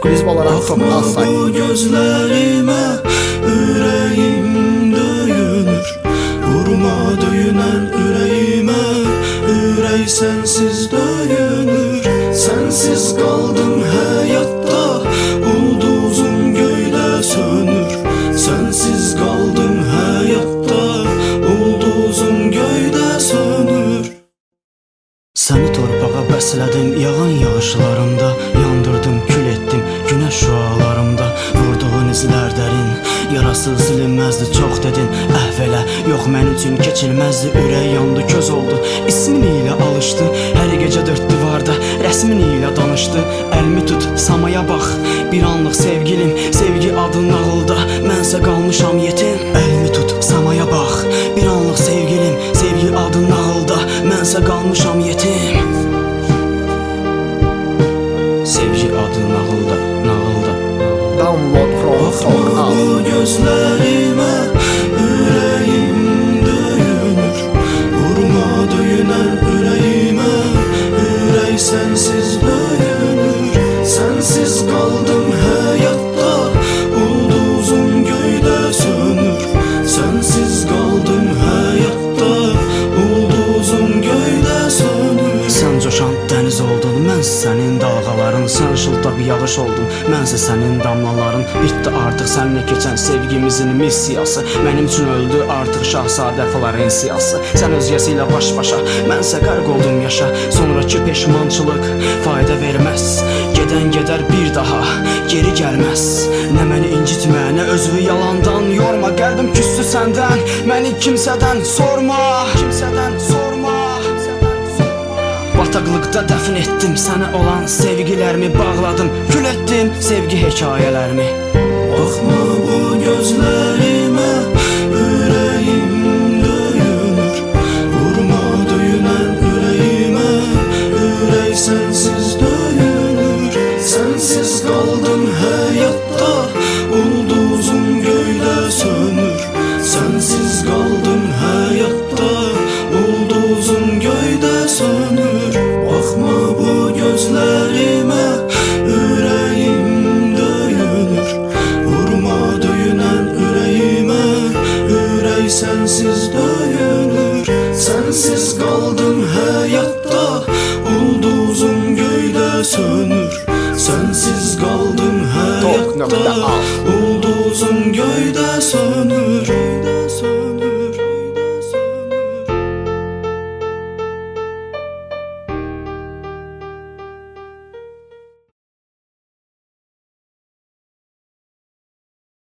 eksklüziv olaraq çox az sayı. Bu gözlərimə ürəyim döyünür. Vurma döyünən ürəyimə, ürək sənsiz döyünür. Sənsiz qaldım həyatda, ulduzum göydə sönür. Sənsiz qaldım həyatda, ulduzum göydə sönür. Səni torpağa bəslədim yağan yağışlarımda, yandırdım, kül etdim günəş şüalarımda. Vurduğun izlər dərin, yarası silinməzdi, çox dedin əhvələ, yox mənim üçün keçilməzdi. Ürək yandı, köz oldu, ismin ilə alışdı. Hər gecə dörd divarda rəsmin ilə danışdı. Əlimi tut, samaya bax, bir anlıq sevgilim, sevgi adın nağılda, mənsə qalmışam yetim. Əlimi tut, samaya bax, bir anlıq sevgilim, sevgi adın nağılda, mənsə qalmışam yetim. Sevgi adı nağılda, nağılda. Download from çok az. Bu gözlərimə ürəyim döyünür. Vurma döyünən ürəyimə, ürək sənsiz döyünür. Sənsiz qaldım həyatda, ulduzum göydə sönür. Sənsiz qaldım həyatda, ulduzum göydə sönür. Sən coşan dəniz oldun, mənsə sənin dalğaların. Sən şıltaq yağış oldun, mənsə sənin damlaların. Bitdi artıq səninlə keçən sevgimizin missiyası. Mənim üçün öldü artıq şahzadə Florensiyası. Sən özgəsi ilə baş-başa, mənsə qərq oldum yaşa. Sonrakı peşmançılıq fayda verməz. Gedən gedər bir daha geri gəlməz. Nə məni incitmə, nə özünü yalandan yorma. Qəlbim küssü səndən, məni kimsədən sorma. Kimsədən sorma. Bataqlıqda dəfn etdim sənə olan sevgilərimi, bağladım, kül etdim sevgi hekayələrimi. Baxma bu gözlərimə, ürəyim döyünür. Vurma döyünən ürəyimə, ürək sənsiz döyünür. Sənsiz qaldım həyatda, ulduzum göydə sönür. Sənsiz qaldım həyatda, ulduzum göydə sönür. Baxma bu gözlərimə, ürəyim döyünür. Vurma döyünən ürəyimə, ürək sənsiz döyünür.